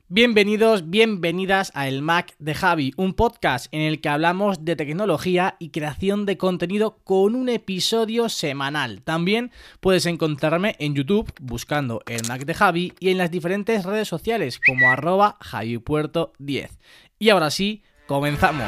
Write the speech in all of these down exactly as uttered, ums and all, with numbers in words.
Bienvenidos, bienvenidas a El Mac de Javi, un podcast en el que hablamos de tecnología y creación de contenido con un episodio semanal. También puedes encontrarme en YouTube buscando El Mac de Javi y en las diferentes redes sociales como arroba javipuerto diez. Y ahora sí, comenzamos.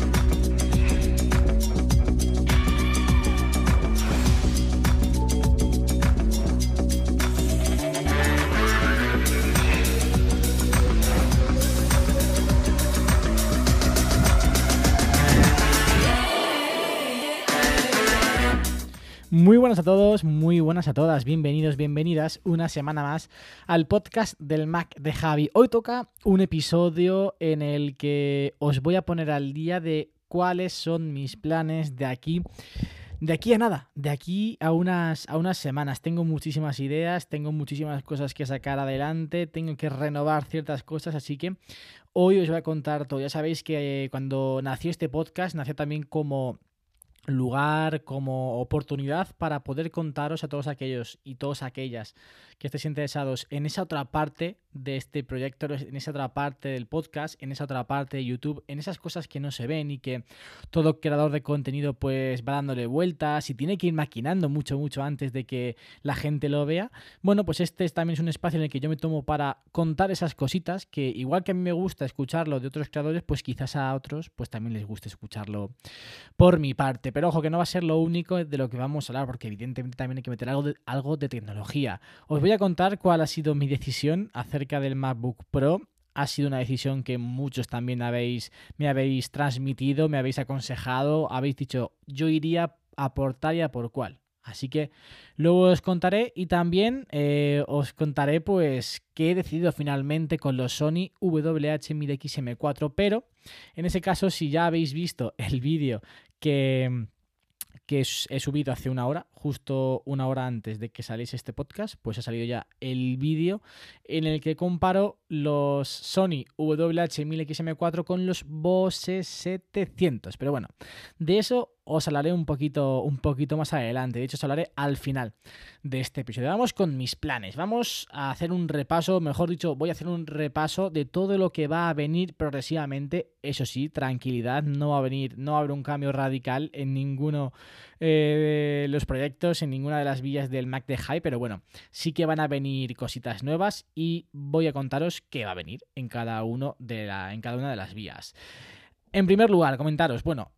Muy buenas a todos, muy buenas a todas, bienvenidos, bienvenidas una semana más al podcast del Mac de Javi. Hoy toca un episodio en el que os voy a poner al día de cuáles son mis planes de aquí, de aquí a nada, de aquí a unas, a unas semanas. Tengo muchísimas ideas, tengo muchísimas cosas que sacar adelante, tengo que renovar ciertas cosas, así que hoy os voy a contar todo. Ya sabéis que cuando nació este podcast, nació también como lugar, como oportunidad para poder contaros a todos aquellos y todas aquellas que estéis interesados en esa otra parte de este proyecto, en esa otra parte del podcast, en esa otra parte de YouTube, en esas cosas que no se ven y que todo creador de contenido pues va dándole vueltas y tiene que ir maquinando mucho, mucho antes de que la gente lo vea. Bueno, pues este también es un espacio en el que yo me tomo para contar esas cositas que igual que a mí me gusta escucharlo de otros creadores, pues quizás a otros pues también les guste escucharlo por mi parte. Pero ojo, que no va a ser lo único de lo que vamos a hablar, porque evidentemente también hay que meter algo de, algo de tecnología. Os voy a contar cuál ha sido mi decisión acerca del MacBook Pro. Ha sido una decisión que muchos también habéis, me habéis transmitido, me habéis aconsejado, habéis dicho, yo iría a por tal y a por cuál. Así que luego os contaré y también eh, os contaré pues qué he decidido finalmente con los Sony W H mil X M cuatro, pero en ese caso si ya habéis visto el vídeo que... que he subido hace una hora, justo una hora antes de que saliese este podcast, pues ha salido ya el vídeo en el que comparo los Sony W H mil X M cuatro con los Bose setecientos. Pero bueno, de eso os hablaré un poquito, un poquito más adelante. De hecho, os hablaré al final de este episodio. Vamos con mis planes. Vamos a hacer un repaso, mejor dicho, voy a hacer un repaso de todo lo que va a venir progresivamente. Eso sí, tranquilidad, no va a venir, no va a haber un cambio radical en ninguno eh, de los proyectos, en ninguna de las vías del Mac de Javi, pero bueno, sí que van a venir cositas nuevas y voy a contaros qué va a venir en cada uno de la, en cada una de las vías. En primer lugar, comentaros, bueno,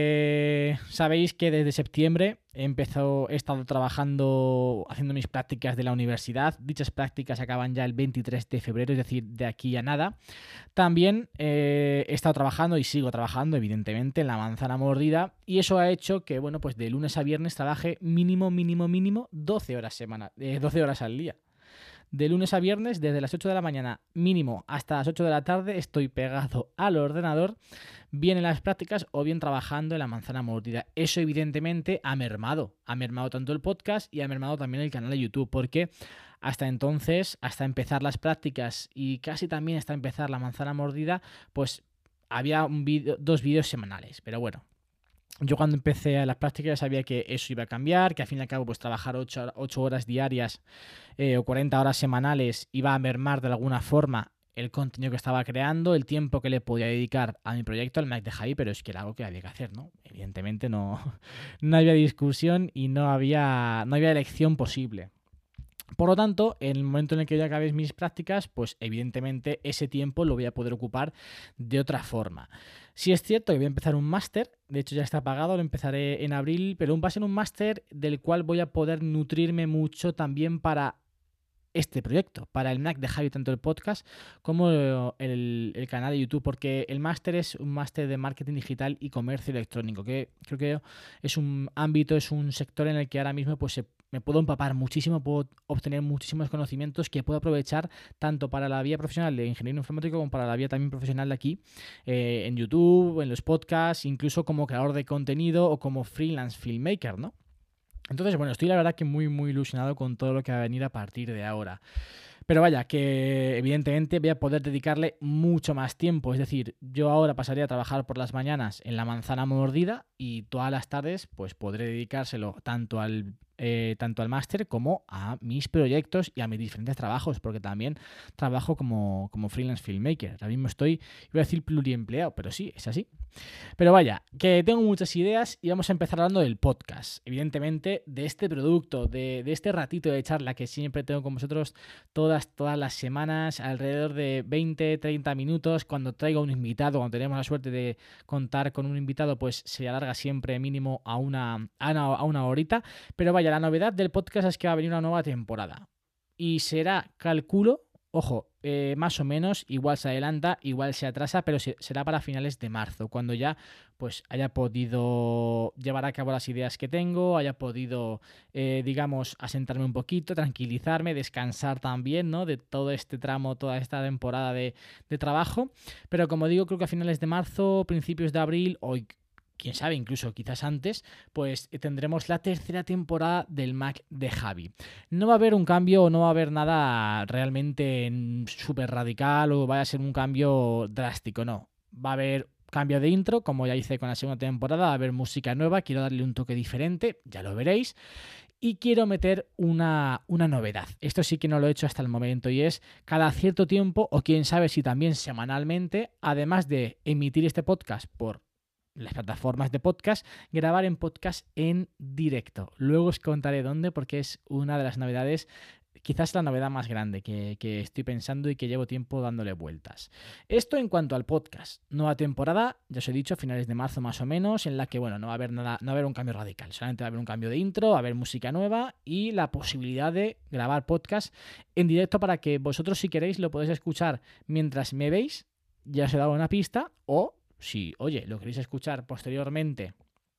eh, sabéis que desde septiembre he, empezado, he estado trabajando, haciendo mis prácticas de la universidad. Dichas prácticas acaban ya el veintitrés de febrero, es decir, de aquí a nada. También eh, he estado trabajando y sigo trabajando, evidentemente, en la manzana mordida, y eso ha hecho que, bueno, pues de lunes a viernes trabaje mínimo, mínimo, mínimo doce horas semana, eh, doce horas al día. De lunes a viernes, desde las ocho de la mañana mínimo hasta las ocho de la tarde, estoy pegado al ordenador, bien en las prácticas o bien trabajando en la manzana mordida. Eso evidentemente ha mermado, ha mermado tanto el podcast y ha mermado también el canal de YouTube, porque hasta entonces, hasta empezar las prácticas y casi también hasta empezar la manzana mordida, pues había un video, dos vídeos semanales, pero bueno. Yo cuando empecé a las prácticas ya sabía que eso iba a cambiar, que al fin y al cabo pues trabajar ocho horas diarias eh, o cuarenta horas semanales iba a mermar de alguna forma el contenido que estaba creando, el tiempo que le podía dedicar a mi proyecto, al Mac de Javi, pero es que era algo que había que hacer, ¿no? Evidentemente no, no había discusión y no había, no había elección posible. Por lo tanto, en el momento en el que yo acabe mis prácticas, pues evidentemente ese tiempo lo voy a poder ocupar de otra forma. Sí es cierto que voy a empezar un máster, de hecho ya está pagado, lo empezaré en abril, pero va a ser un máster del cual voy a poder nutrirme mucho también para este proyecto, para el Mac de Javi, tanto el podcast como el, el canal de YouTube, porque el máster es un máster de marketing digital y comercio electrónico, que creo que es un ámbito, es un sector en el que ahora mismo pues se me puedo empapar muchísimo, puedo obtener muchísimos conocimientos que puedo aprovechar tanto para la vía profesional de ingeniero informático como para la vía también profesional de aquí, eh, en YouTube, en los podcasts, incluso como creador de contenido o como freelance filmmaker, ¿no? Entonces, bueno, estoy la verdad que muy, muy ilusionado con todo lo que va a venir a partir de ahora. Pero vaya, que evidentemente voy a poder dedicarle mucho más tiempo. Es decir, yo ahora pasaré a trabajar por las mañanas en la manzana mordida y todas las tardes pues podré dedicárselo tanto al eh, tanto al máster como a mis proyectos y a mis diferentes trabajos, porque también trabajo como, como freelance filmmaker. Ahora mismo estoy, iba a decir pluriempleado, pero sí, es así. Pero vaya, que tengo muchas ideas y vamos a empezar hablando del podcast. Evidentemente, de este producto, de, de este ratito de charla que siempre tengo con vosotros todas, todas las semanas, alrededor de veinte, treinta minutos. Cuando traigo un invitado, cuando tenemos la suerte de contar con un invitado, pues se alarga siempre mínimo a una, a una, a una horita. Pero vaya, la novedad del podcast es que va a venir una nueva temporada. Y será, calculo, ojo, eh, más o menos, igual se adelanta, igual se atrasa, pero se, será para finales de marzo, cuando ya pues haya podido llevar a cabo las ideas que tengo, haya podido, eh, digamos, asentarme un poquito, tranquilizarme, descansar también, ¿no? De todo este tramo, toda esta temporada de, de trabajo. Pero como digo, creo que a finales de marzo, principios de abril, o quién sabe, incluso quizás antes, pues tendremos la tercera temporada del Mac de Javi. No va a haber un cambio o no va a haber nada realmente súper radical o vaya a ser un cambio drástico, no. Va a haber cambio de intro, como ya hice con la segunda temporada, va a haber música nueva, quiero darle un toque diferente, ya lo veréis. Y quiero meter una, una novedad. Esto sí que no lo he hecho hasta el momento y es cada cierto tiempo, o quién sabe si también semanalmente, además de emitir este podcast por las plataformas de podcast, grabar en podcast en directo. Luego os contaré dónde, porque es una de las novedades, quizás la novedad más grande que, que estoy pensando y que llevo tiempo dándole vueltas. Esto en cuanto al podcast. Nueva temporada, ya os he dicho, a finales de marzo más o menos, en la que, bueno, no va a haber nada, no va a haber un cambio radical. Solamente va a haber un cambio de intro, va a haber música nueva y la posibilidad de grabar podcast en directo para que vosotros, si queréis, lo podéis escuchar mientras me veis. Ya os he dado una pista, o si, oye, lo queréis escuchar posteriormente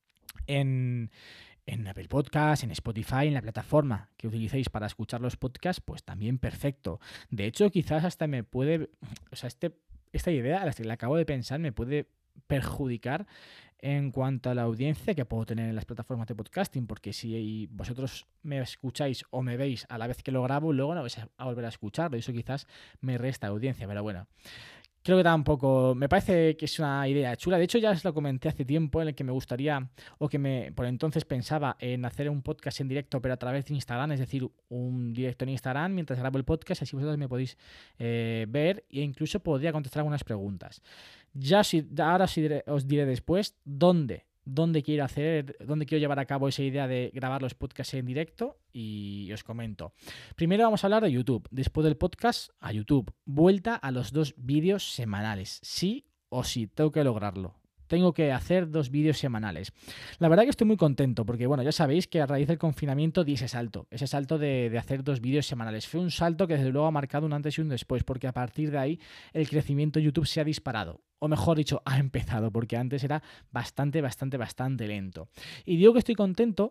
en, en Apple Podcast, en Spotify, en la plataforma que utilicéis para escuchar los podcasts, pues también perfecto. De hecho, quizás hasta me puede, o sea, este, esta idea, la que la acabo de pensar, me puede perjudicar en cuanto a la audiencia que puedo tener en las plataformas de podcasting, porque si vosotros me escucháis o me veis a la vez que lo grabo, luego no vais a volver a escucharlo y eso quizás me resta audiencia, pero bueno. Creo que tampoco, me parece que es una idea chula. De hecho, ya os lo comenté hace tiempo en el que me gustaría, o que me por entonces pensaba en hacer un podcast en directo, pero a través de Instagram, es decir, un directo en Instagram mientras grabo el podcast, así vosotros me podéis eh, ver e incluso podría contestar algunas preguntas. Ya si, ahora sí os diré después dónde. dónde quiero hacer, dónde quiero llevar a cabo esa idea de grabar los podcasts en directo y os comento. Primero vamos a hablar de YouTube. Después del podcast, a YouTube. Vuelta a los dos vídeos semanales. Sí o sí, tengo que lograrlo. Tengo que hacer dos vídeos semanales. La verdad que estoy muy contento porque, bueno, ya sabéis que a raíz del confinamiento di ese salto. Ese salto de, de hacer dos vídeos semanales. Fue un salto que desde luego ha marcado un antes y un después porque a partir de ahí el crecimiento de YouTube se ha disparado. O mejor dicho, ha empezado porque antes era bastante, bastante, bastante lento. Y digo que estoy contento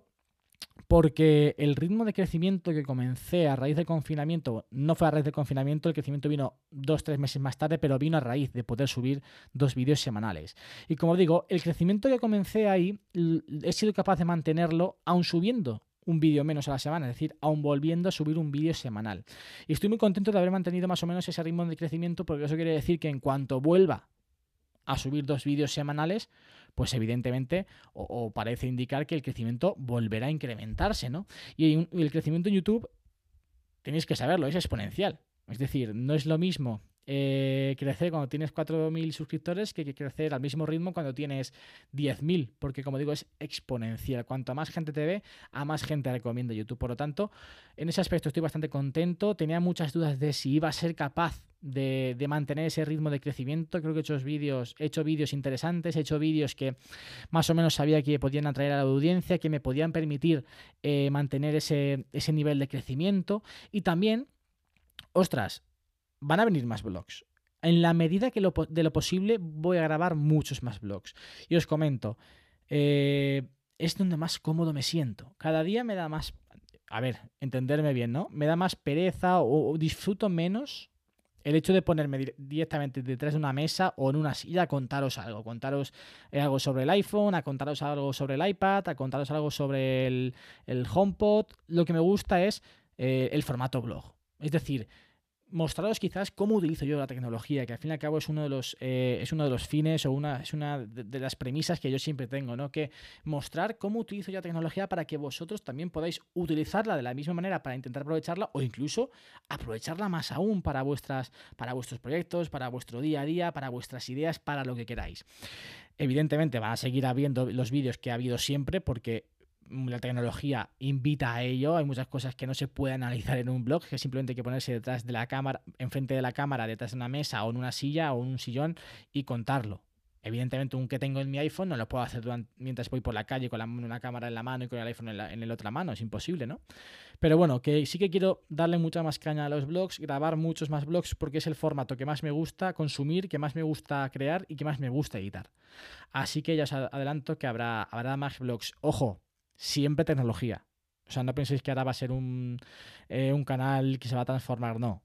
porque el ritmo de crecimiento que comencé a raíz del confinamiento, no fue a raíz del confinamiento, el crecimiento vino dos, tres meses más tarde, pero vino a raíz de poder subir dos vídeos semanales. Y como digo, el crecimiento que comencé ahí, he sido capaz de mantenerlo aún subiendo un vídeo menos a la semana, es decir, aún volviendo a subir un vídeo semanal. Y estoy muy contento de haber mantenido más o menos ese ritmo de crecimiento, porque eso quiere decir que en cuanto vuelva a subir dos vídeos semanales, pues evidentemente, o, o parece indicar que el crecimiento volverá a incrementarse, ¿no? Y el crecimiento en YouTube, tenéis que saberlo, es exponencial. Es decir, no es lo mismo eh, crecer cuando tienes cuatro mil suscriptores que, que crecer al mismo ritmo cuando tienes diez mil, porque como digo, es exponencial. Cuanto más gente te ve, a más gente recomienda YouTube. Por lo tanto, en ese aspecto estoy bastante contento. Tenía muchas dudas de si iba a ser capaz De, de mantener ese ritmo de crecimiento. Creo que he hecho vídeos, he hecho vídeos interesantes, he hecho vídeos que más o menos sabía que podían atraer a la audiencia, que me podían permitir eh, mantener ese, ese nivel de crecimiento. Y también, ostras, van a venir más vlogs. En la medida que lo, de lo posible voy a grabar muchos más vlogs. Y os comento, eh, es donde más cómodo me siento. Cada día me da más, a ver, entenderme bien, ¿no? Me da más pereza o, o disfruto menos el hecho de ponerme directamente detrás de una mesa o en una silla a contaros algo, contaros algo sobre el iPhone, a contaros algo sobre el iPad, a contaros algo sobre el, el HomePod. Lo que me gusta es eh, el formato blog. Es decir, mostraros quizás cómo utilizo yo la tecnología, que al fin y al cabo es uno de los, eh, es uno de los fines o una, es una de, de las premisas que yo siempre tengo, ¿no? Que mostrar cómo utilizo yo la tecnología para que vosotros también podáis utilizarla de la misma manera para intentar aprovecharla o incluso aprovecharla más aún para, vuestras, para vuestros proyectos, para vuestro día a día, para vuestras ideas, para lo que queráis. Evidentemente van a seguir habiendo los vídeos que ha habido siempre porque la tecnología invita a ello. Hay muchas cosas que no se pueden analizar en un blog, que simplemente hay que ponerse detrás de la cámara, enfrente de la cámara, detrás de una mesa o en una silla o en un sillón y contarlo. Evidentemente, un que tengo en mi iPhone no lo puedo hacer durante, mientras voy por la calle con la, una cámara en la mano y con el iPhone en la, en la otra mano. Es imposible, ¿no? Pero bueno, que sí que quiero darle mucha más caña a los blogs, grabar muchos más blogs porque es el formato que más me gusta consumir, que más me gusta crear y que más me gusta editar. Así que ya os adelanto que habrá, habrá más blogs. ¡Ojo! Siempre tecnología. O sea, no penséis que ahora va a ser un, eh, un canal que se va a transformar, no.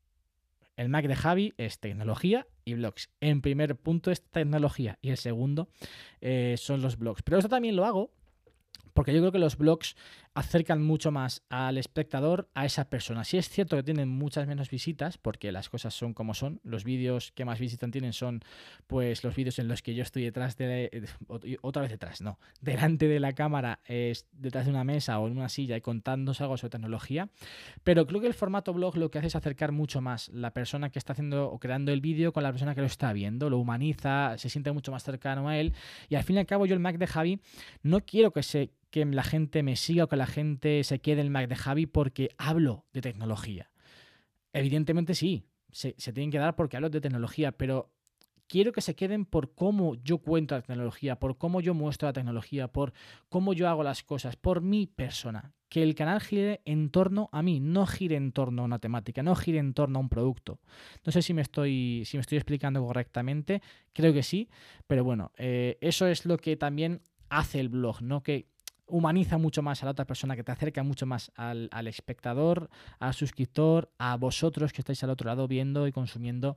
El Mac de Javi es tecnología y blogs. En primer punto es tecnología y el segundo eh, son los blogs. Pero esto también lo hago porque yo creo que los blogs acercan mucho más al espectador a esa persona. Sí es cierto que tienen muchas menos visitas, porque las cosas son como son. Los vídeos que más visitas tienen son pues los vídeos en los que yo estoy detrás de... Otra vez detrás, no. Delante de la cámara, eh, detrás de una mesa o en una silla y contándoos algo sobre tecnología. Pero creo que el formato blog lo que hace es acercar mucho más la persona que está haciendo o creando el vídeo con la persona que lo está viendo. Lo humaniza, se siente mucho más cercano a él. Y al fin y al cabo yo el Mac de Javi no quiero que se... que la gente me siga o que la gente se quede en el Mac de Javi porque hablo de tecnología. Evidentemente sí, se, se tienen que dar porque hablo de tecnología, pero quiero que se queden por cómo yo cuento la tecnología, por cómo yo muestro la tecnología, por cómo yo hago las cosas, por mi persona. Que el canal gire en torno a mí, no gire en torno a una temática, no gire en torno a un producto. No sé si me estoy, si me estoy explicando correctamente, creo que sí, pero bueno, eh, eso es lo que también hace el blog, ¿no? Que humaniza mucho más a la otra persona, que te acerca mucho más al, al espectador, al suscriptor, a vosotros que estáis al otro lado viendo y consumiendo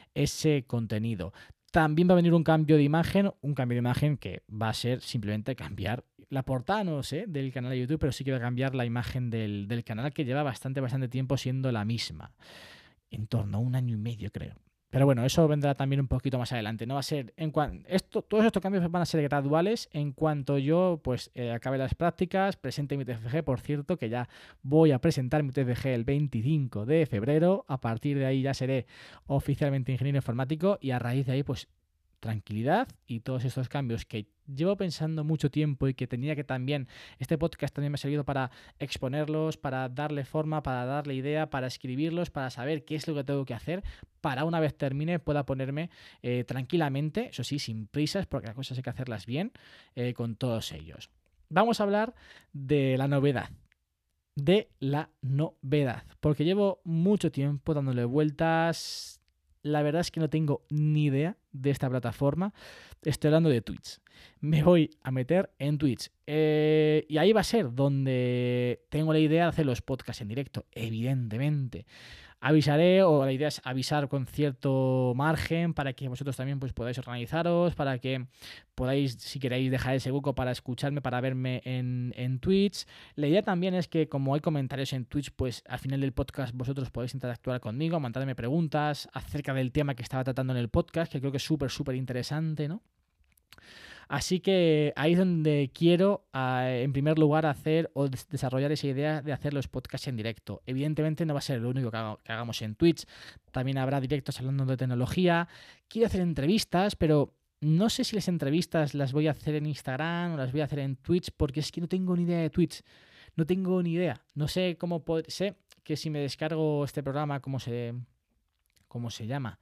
ese contenido. También va a venir un cambio de imagen, un cambio de imagen que va a ser simplemente cambiar la portada, no sé, del canal de YouTube, pero sí que va a cambiar la imagen del, del canal, que lleva bastante, bastante tiempo siendo la misma. En torno a un año y medio, creo. Pero bueno, eso vendrá también un poquito más adelante. No va a ser en cuan... esto, todos estos cambios van a ser graduales en cuanto yo pues eh, acabe las prácticas, presente mi T F G, por cierto, que ya voy a presentar mi T F G el veinticinco de febrero. A partir de ahí ya seré oficialmente ingeniero informático y a raíz de ahí pues tranquilidad y todos estos cambios que llevo pensando mucho tiempo y que tenía que también, este podcast también me ha servido para exponerlos, para darle forma, para darle idea, para escribirlos, para saber qué es lo que tengo que hacer, para una vez termine pueda ponerme eh, tranquilamente, eso sí, sin prisas, porque las cosas hay que hacerlas bien, eh, con todos ellos. Vamos a hablar de la novedad. De la novedad, porque llevo mucho tiempo dándole vueltas. La verdad es que no tengo ni idea de esta plataforma. Estoy hablando de Twitch. Me voy a meter en Twitch. Eh, y ahí va a ser donde tengo la idea de hacer los podcasts en directo, evidentemente. Avisaré, o la idea es avisar con cierto margen para que vosotros también pues, podáis organizaros, para que podáis, si queréis, dejar ese hueco para escucharme, para verme en, en Twitch. La idea también es que, como hay comentarios en Twitch, pues al final del podcast vosotros podéis interactuar conmigo, mandarme preguntas acerca del tema que estaba tratando en el podcast, que creo que es súper, súper interesante, ¿no? Así que ahí es donde quiero, uh, en primer lugar, hacer o desarrollar esa idea de hacer los podcasts en directo. Evidentemente no va a ser lo único que, haga, que hagamos en Twitch. También habrá directos hablando de tecnología. Quiero hacer entrevistas, pero no sé si las entrevistas las voy a hacer en Instagram o las voy a hacer en Twitch, porque es que no tengo ni idea de Twitch. No tengo ni idea. No sé cómo poder... Sé que si me descargo este programa, ¿cómo se, cómo se llama?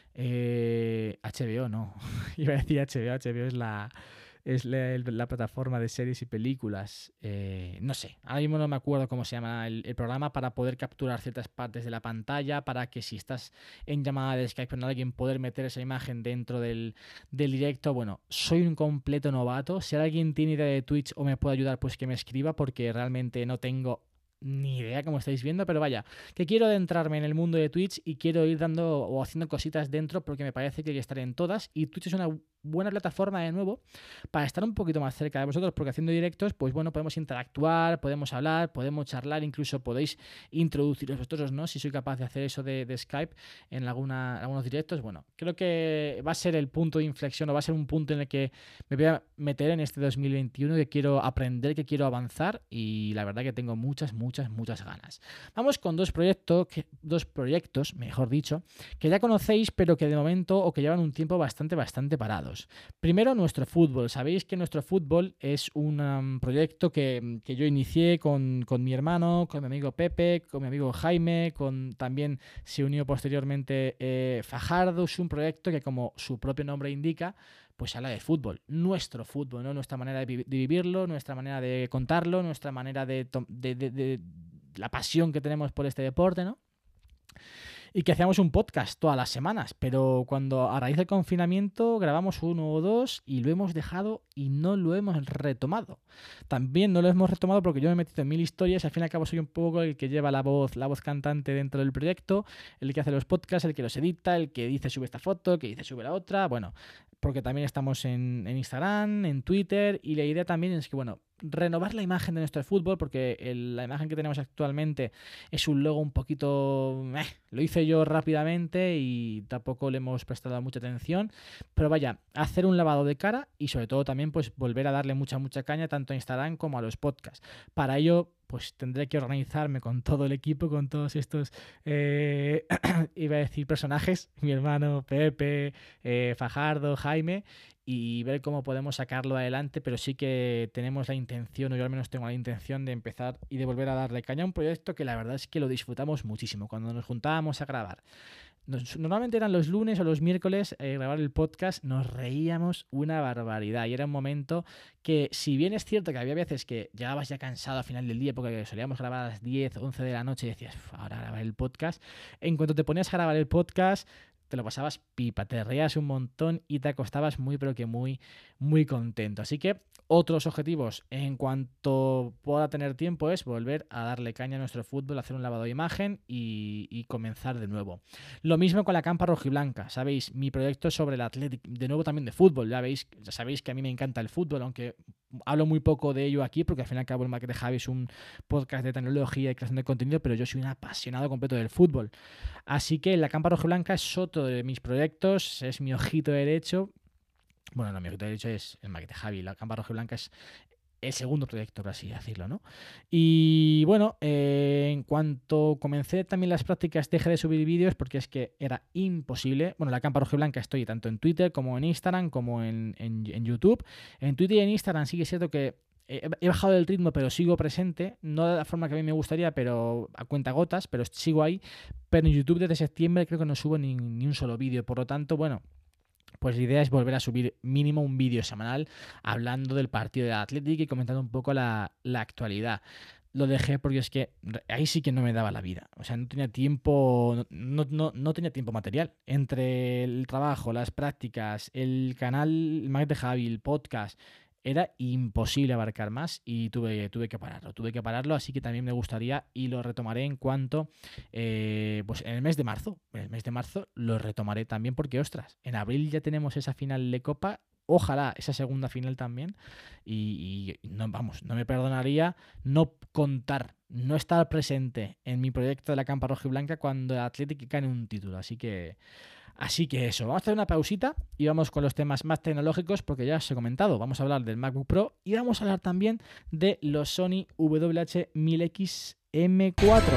Eh, H B O, no. Iba a decir H B O. H B O es la, es la, la plataforma de series y películas. Eh, no sé, ahora mismo no me acuerdo cómo se llama el, el programa, para poder capturar ciertas partes de la pantalla, para que si estás en llamada de Skype con alguien, poder meter esa imagen dentro del, del directo. Bueno, soy un completo novato. Si alguien tiene idea de Twitch o me puede ayudar, pues que me escriba, porque realmente no tengo ni idea, como estáis viendo, pero vaya, que quiero adentrarme en el mundo de Twitch y quiero ir dando o haciendo cositas dentro, porque me parece que hay que estar en todas, y Twitch es una buena plataforma de nuevo para estar un poquito más cerca de vosotros, porque haciendo directos, pues bueno, podemos interactuar, podemos hablar, podemos charlar, incluso podéis introduciros vosotros, ¿no? Si soy capaz de hacer eso de, de Skype en alguna, algunos directos. Bueno, creo que va a ser el punto de inflexión, o va a ser un punto en el que me voy a meter en este dos mil veintiuno, que quiero aprender, que quiero avanzar, y la verdad que tengo muchas, muchas, muchas ganas. Vamos con dos proyectos, que, dos proyectos, mejor dicho, que ya conocéis, pero que de momento, o que llevan un tiempo bastante, bastante parados. Primero, nuestro fútbol. Sabéis que nuestro fútbol es un um, proyecto que, que yo inicié con, con mi hermano, con mi amigo Pepe, con mi amigo Jaime, con también se unió posteriormente eh, Fajardo. Es un proyecto que, como su propio nombre indica, pues habla de fútbol, nuestro fútbol, ¿no? Nuestra manera de, vi- de vivirlo, nuestra manera de contarlo, nuestra manera de, de, de, de la pasión que tenemos por este deporte, ¿no? Y que hacíamos un podcast todas las semanas, pero cuando a raíz del confinamiento grabamos uno o dos y lo hemos dejado y no lo hemos retomado. También no lo hemos retomado porque yo me he metido en mil historias y al fin y al cabo soy un poco el que lleva la voz, la voz cantante dentro del proyecto, el que hace los podcasts, el que los edita, el que dice sube esta foto, el que dice sube la otra, bueno, porque también estamos en, en Instagram, en Twitter, y la idea también es que, bueno, renovar la imagen de nuestro fútbol, porque el, la imagen que tenemos actualmente es un logo un poquito... Eh, lo hice yo rápidamente y tampoco le hemos prestado mucha atención, pero vaya, hacer un lavado de cara y sobre todo también pues volver a darle mucha, mucha caña tanto a Instagram como a los podcasts. Para ello, pues tendré que organizarme con todo el equipo, con todos estos, eh, iba a decir personajes, mi hermano Pepe, eh, Fajardo, Jaime, y ver cómo podemos sacarlo adelante, pero sí que tenemos la intención, o yo al menos tengo la intención de empezar y de volver a darle caña a un proyecto que la verdad es que lo disfrutamos muchísimo cuando nos juntábamos a grabar. Nos, normalmente eran los lunes o los miércoles eh, grabar el podcast, nos reíamos una barbaridad y era un momento que, si bien es cierto que había veces que llegabas ya cansado al final del día porque solíamos grabar a las diez, once de la noche y decías, ahora grabar el podcast, en cuanto te ponías a grabar el podcast te lo pasabas pipa, te reías un montón y te acostabas muy pero que muy, muy contento. Así que otros objetivos en cuanto pueda tener tiempo es volver a darle caña a nuestro fútbol, hacer un lavado de imagen y, y comenzar de nuevo. Lo mismo con la Campa Rojiblanca, sabéis, mi proyecto sobre el Athletic, de nuevo también de fútbol, ya veis, ya sabéis que a mí me encanta el fútbol, aunque hablo muy poco de ello aquí porque al fin y al cabo el Mac de Javi es un podcast de tecnología y creación de contenido, pero yo soy un apasionado completo del fútbol. Así que la Campa Rojiblanca es otro de mis proyectos, es mi ojito derecho. Bueno, no, mi ojito derecho es el Mac de Javi, la Campa Rojiblanca es el segundo proyecto, por así decirlo, ¿no? Y bueno, eh, en cuanto comencé también las prácticas, dejé de subir vídeos porque es que era imposible. Bueno, la Campa Rojiblanca estoy tanto en Twitter como en Instagram como en, en, en YouTube. En Twitter y en Instagram sí que es cierto que he, he bajado el ritmo, pero sigo presente. No de la forma que a mí me gustaría, pero a cuentagotas, pero sigo ahí. Pero en YouTube desde septiembre creo que no subo ni, ni un solo vídeo. Por lo tanto, bueno, pues la idea es volver a subir mínimo un vídeo semanal hablando del partido de Athletic y comentando un poco la, la actualidad. Lo dejé porque es que ahí sí que no me daba la vida. O sea, no tenía tiempo, no, no, no tenía tiempo material. Entre el trabajo, las prácticas, el canal, el Mac de Javi, el podcast, era imposible abarcar más y tuve, tuve que pararlo. Tuve que pararlo, así que también me gustaría y lo retomaré en cuanto, eh, pues en el mes de marzo. En el mes de marzo lo retomaré también porque, ostras, en abril ya tenemos esa final de Copa. Ojalá esa segunda final también. Y, y no, vamos, no me perdonaría no contar, no estar presente en mi proyecto de la Campa Rojiblanca cuando el Athletic gane un título. Así que... Así que eso, vamos a hacer una pausita y vamos con los temas más tecnológicos porque ya os he comentado, vamos a hablar del MacBook Pro y vamos a hablar también de los Sony W H mil X M cuatro.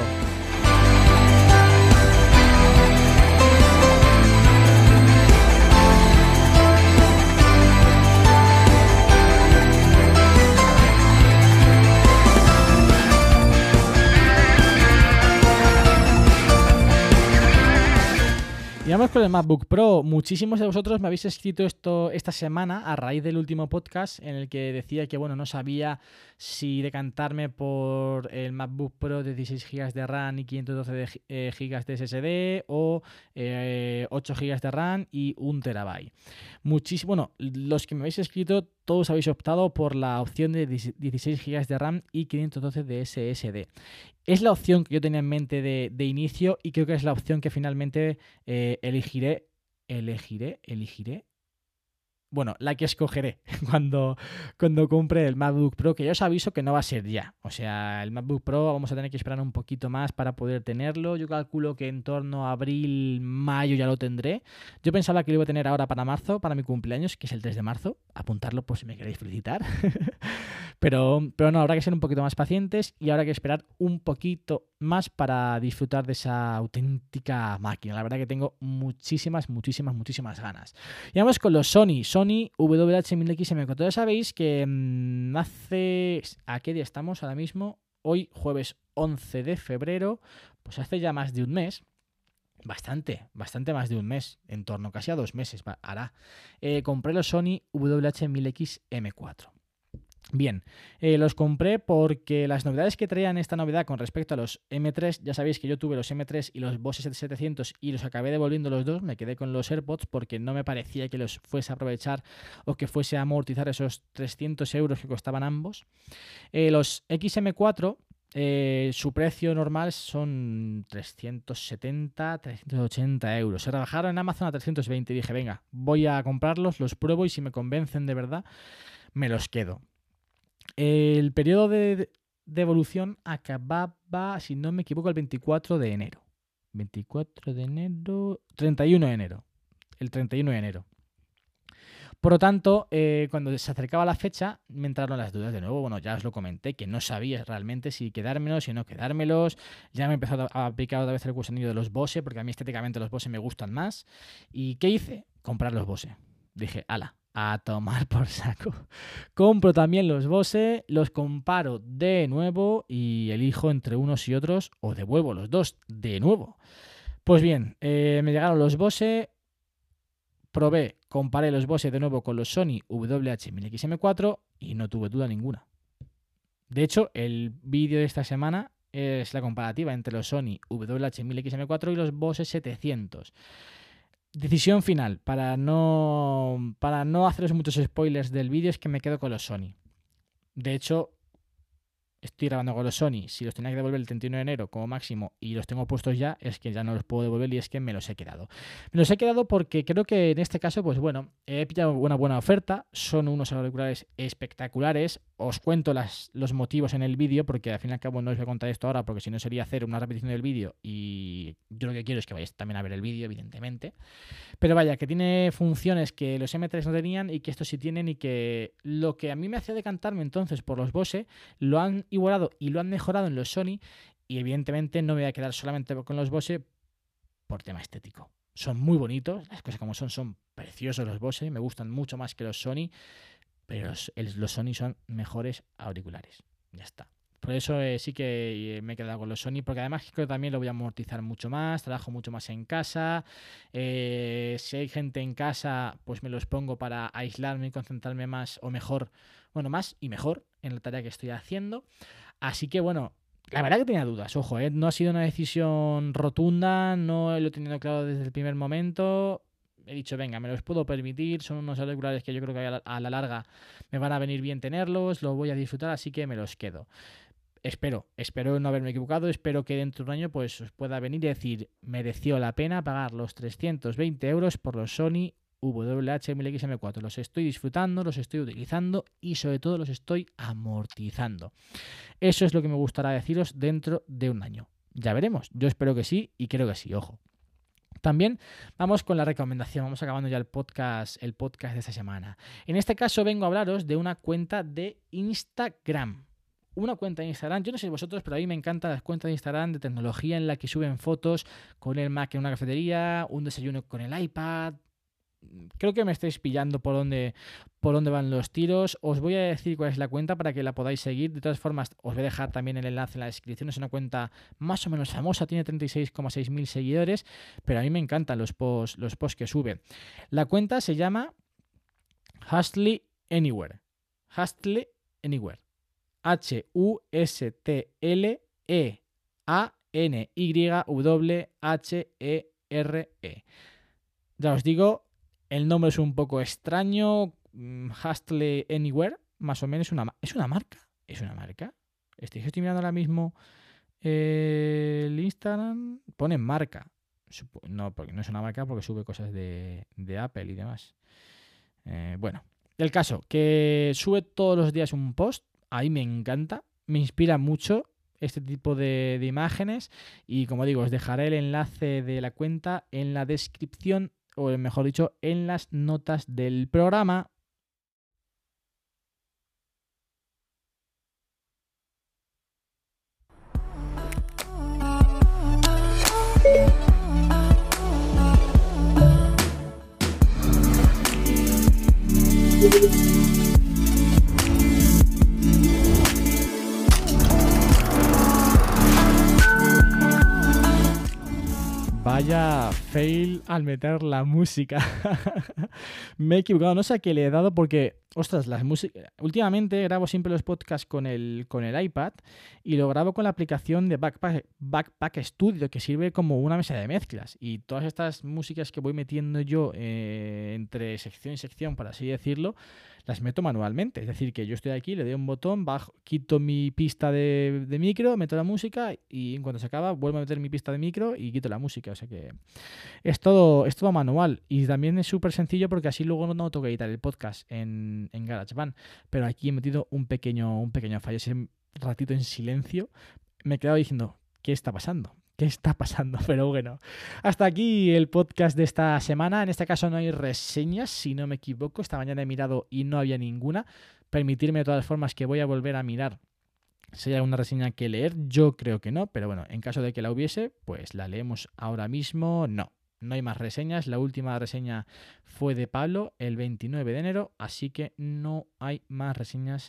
Y vamos con el MacBook Pro. Muchísimos de vosotros me habéis escrito esto esta semana a raíz del último podcast en el que decía que bueno, no sabía si decantarme por el MacBook Pro de dieciséis gigas de RAM y quinientos doce gigas de S S D o eh, ocho gigas de RAM y un terabyte. Muchísimo, bueno, los que me habéis escrito todos habéis optado por la opción de dieciséis gigas de RAM y quinientos doce de S S D. Es la opción que yo tenía en mente de, de inicio y creo que es la opción que finalmente eh, elegiré, elegiré, elegiré, Bueno, la que escogeré cuando, cuando compre el MacBook Pro, que ya os aviso que no va a ser ya. O sea, el MacBook Pro vamos a tener que esperar un poquito más para poder tenerlo. Yo calculo que en torno a abril, mayo ya lo tendré. Yo pensaba que lo iba a tener ahora para marzo, para mi cumpleaños, que es el tres de marzo. Apuntarlo por si me queréis felicitar. Pero, pero no, habrá que ser un poquito más pacientes y habrá que esperar un poquito más para disfrutar de esa auténtica máquina. La verdad que tengo muchísimas, muchísimas, muchísimas ganas. Y vamos con los Sony. Sony W H mil X M cuatro. Ya sabéis que mmm, hace... ¿A qué día estamos ahora mismo? Hoy, jueves once de febrero, pues hace ya más de un mes. Bastante, bastante más de un mes, en torno casi a dos meses hará. Eh, compré los Sony W H mil X M cuatro. Bien, eh, los compré porque las novedades que traían esta novedad con respecto a los M tres, ya sabéis que yo tuve los M tres y los Bose setecientos y los acabé devolviendo los dos, me quedé con los AirPods porque no me parecía que los fuese a aprovechar o que fuese a amortizar esos trescientos euros que costaban ambos. Eh, los X M cuatro, eh, su precio normal son trescientos setenta, trescientos ochenta euros. Se rebajaron en Amazon a trescientos veinte y dije, venga, voy a comprarlos, los pruebo y si me convencen de verdad, me los quedo. El periodo de devolución acababa, si no me equivoco, el veinticuatro de enero. veinticuatro de enero... treinta y uno de enero. El treinta y uno de enero. Por lo tanto, eh, cuando se acercaba la fecha, me entraron las dudas de nuevo. Bueno, ya os lo comenté, que no sabía realmente si quedármelos, si no quedármelos. Ya me he empezado a aplicar otra vez el gusanillo de los Bose, porque a mí estéticamente los Bose me gustan más. ¿Y qué hice? Comprar los Bose. Dije, ala, a tomar por saco. Compro también los Bose, los comparo de nuevo y elijo entre unos y otros o devuelvo los dos de nuevo. Pues bien, eh, me llegaron los Bose, probé, comparé los Bose de nuevo con los Sony W H mil X M cuatro y no tuve duda ninguna. De hecho, el vídeo de esta semana es la comparativa entre los Sony W H mil X M cuatro y los Bose setecientos. Decisión final, para no, para no haceros muchos spoilers del vídeo, es que me quedo con los Sony. De hecho, estoy grabando con los Sony. Si los tenía que devolver el treinta y uno de enero como máximo y los tengo puestos ya, es que ya no los puedo devolver y es que me los he quedado. Me los he quedado porque creo que en este caso, pues bueno, he pillado una buena oferta. Son unos auriculares espectaculares. Os cuento las, los motivos en el vídeo porque al fin y al cabo no os voy a contar esto ahora porque si no sería hacer una repetición del vídeo y yo lo que quiero es que vayáis también a ver el vídeo, evidentemente. Pero vaya, que tiene funciones que los M tres no tenían y que estos sí tienen y que lo que a mí me hacía decantarme entonces por los Bose lo han igualado y lo han mejorado en los Sony y evidentemente no me voy a quedar solamente con los Bose por tema estético. Son muy bonitos, las cosas como son, son preciosos los Bose, me gustan mucho más que los Sony, pero los, los Sony son mejores auriculares. Ya está. Por eso eh, sí que me he quedado con los Sony, porque además creo que también lo voy a amortizar mucho más, trabajo mucho más en casa. Eh, si hay gente en casa, pues me los pongo para aislarme y concentrarme más o mejor, bueno, más y mejor en la tarea que estoy haciendo. Así que bueno, la verdad que tenía dudas, ojo, eh, no ha sido una decisión rotunda, no lo he tenido claro desde el primer momento. He dicho, venga, me los puedo permitir, son unos auriculares que yo creo que a la, a la larga me van a venir bien tenerlos, los voy a disfrutar, así que me los quedo. Espero, espero no haberme equivocado, espero que dentro de un año pues os pueda venir y decir, mereció la pena pagar los trescientos veinte euros por los Sony W H mil X M cuatro. Los estoy disfrutando, los estoy utilizando y sobre todo los estoy amortizando. Eso es lo que me gustará deciros dentro de un año. Ya veremos, yo espero que sí y creo que sí, ojo. También vamos con la recomendación, vamos acabando ya el podcast, el podcast de esta semana. En este caso vengo a hablaros de una cuenta de Instagram. Una cuenta de Instagram, yo no sé vosotros, pero a mí me encantan las cuentas de Instagram de tecnología en la que suben fotos con el Mac en una cafetería, un desayuno con el iPad. Creo que me estáis pillando por dónde, por dónde van los tiros. Os voy a decir cuál es la cuenta para que la podáis seguir. De todas formas, os voy a dejar también el enlace en la descripción. Es una cuenta más o menos famosa, tiene treinta y seis coma seis mil seguidores, pero a mí me encantan los posts, los posts que sube. La cuenta se llama Hustly Anywhere. Hustly Anywhere. H U S T L E A N Y W H E R E. Ya os digo, el nombre es un poco extraño. Hustly Anywhere, más o menos, una, ¿es una marca? ¿Es una marca? Estoy, estoy mirando ahora mismo eh, el Instagram. Pone marca. No, porque no es una marca porque sube cosas de, de Apple y demás. Eh, bueno, el caso, que sube todos los días un post, ahí me encanta, me inspira mucho este tipo de, de imágenes y como digo, os dejaré el enlace de la cuenta en la descripción, o mejor dicho, en las notas del programa. Vaya fail al meter la música. Me he equivocado, no sé a qué le he dado porque, ostras, las músicas. Últimamente grabo siempre los podcasts con el, con el iPad y lo grabo con la aplicación de Backpack, Backpack Studio, que sirve como una mesa de mezclas. Y todas estas músicas que voy metiendo yo eh, entre sección y sección, por así decirlo, las meto manualmente. Es decir, que yo estoy aquí, le doy un botón, bajo, quito mi pista de, de micro, meto la música y en cuanto se acaba vuelvo a meter mi pista de micro y quito la música. O sea que es todo, es todo manual y también es súper sencillo porque así luego no tengo que editar el podcast en, en GarageBand. Pero aquí he metido un pequeño, un pequeño fallo. Ese ratito en silencio me he quedado diciendo, ¿qué está pasando? ¿Qué está pasando? Pero bueno, hasta aquí el podcast de esta semana. En este caso no hay reseñas, si no me equivoco. Esta mañana he mirado y no había ninguna. Permitirme de todas formas que voy a volver a mirar si hay alguna reseña que leer. Yo creo que no, pero bueno, en caso de que la hubiese, pues la leemos ahora mismo. No, no hay más reseñas. La última reseña fue de Pablo el veintinueve de enero, así que no hay más reseñas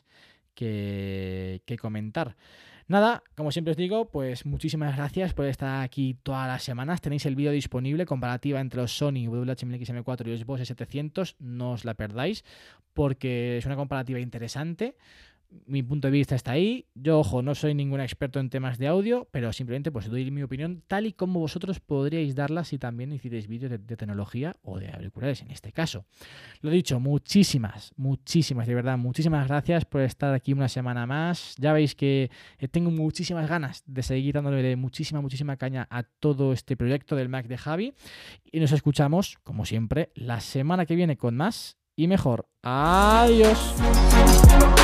que, que comentar. Nada, como siempre os digo, pues muchísimas gracias por estar aquí todas las semanas. Tenéis el vídeo disponible, comparativa entre los Sony W H M X M cuatro y los Boss S setecientos. No os la perdáis porque es una comparativa interesante. Mi punto de vista está ahí. Yo, ojo, no soy ningún experto en temas de audio, pero simplemente pues doy mi opinión tal y como vosotros podríais darla si también hicierais vídeos de, de tecnología o de auriculares en este caso. Lo dicho, muchísimas, muchísimas, de verdad, muchísimas gracias por estar aquí una semana más. Ya veis que tengo muchísimas ganas de seguir dándole muchísima, muchísima caña a todo este proyecto del Mac de Javi. Y nos escuchamos, como siempre, la semana que viene con más y mejor. Adiós.